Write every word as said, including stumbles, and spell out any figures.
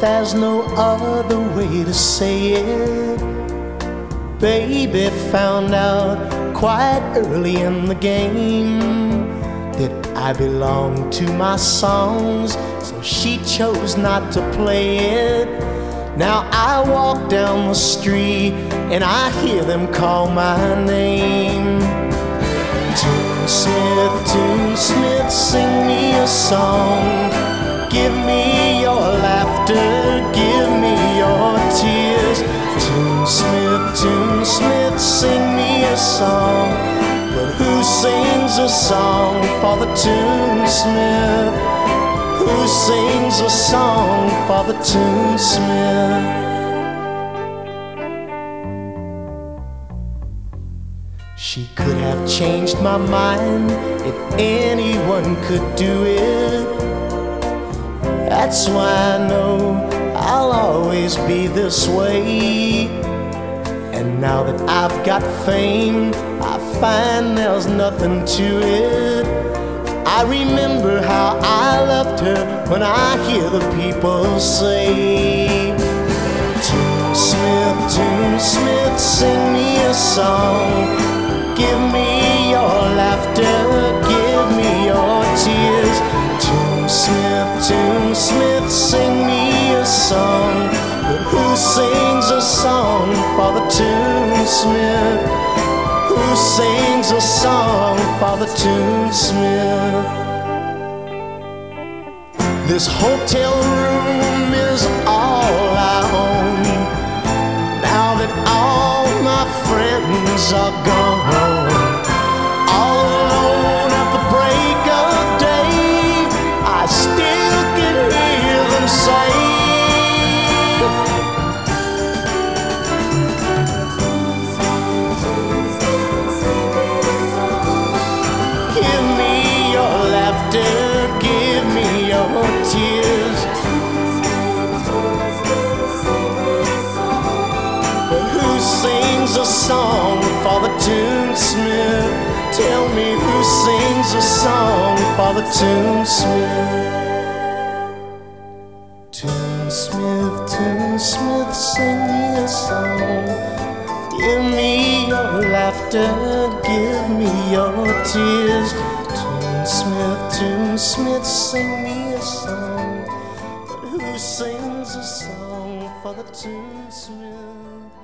there's no other way to say it. Baby found out quite early in the game that I belonged to my songs, so she chose not to play it. Now I walk down the street and I hear them call my name. Tune Smith, Tune Smith, sing me a song. Give me your laughter, give me your tears. Tune Smith, Tune Smith, sing me a song. But who sings a song for the Tune Smith? Who sings a song for the Tune Smith? She could have changed my mind if anyone could do it. That's why I know I'll always be this way. And now that I've got fame, I find there's nothing to it. I remember how I loved her when I hear the people say, Tune Smith, Tune Smith, sing me a song. Give me your laughter, give me your tears. Tune Smith, Tune Smith, sing me a song. But who sings a song for the Tune Smith? Who sings a song for the Tune Smith? This hotel room is all I own. Now that all my friends are gone, all alone at the break of day, I still can hear them say, give me your laughter, give me your tears. But who sings a song for the Tune Smith? Tell me who sings a song for the Tune Smith? Tune Smith, Tune Smith, sing me a song. Give me your laughter, give me your tears. Tune Smith, Tune Smith, sing me a song. But who sings a song for the Tune Smith?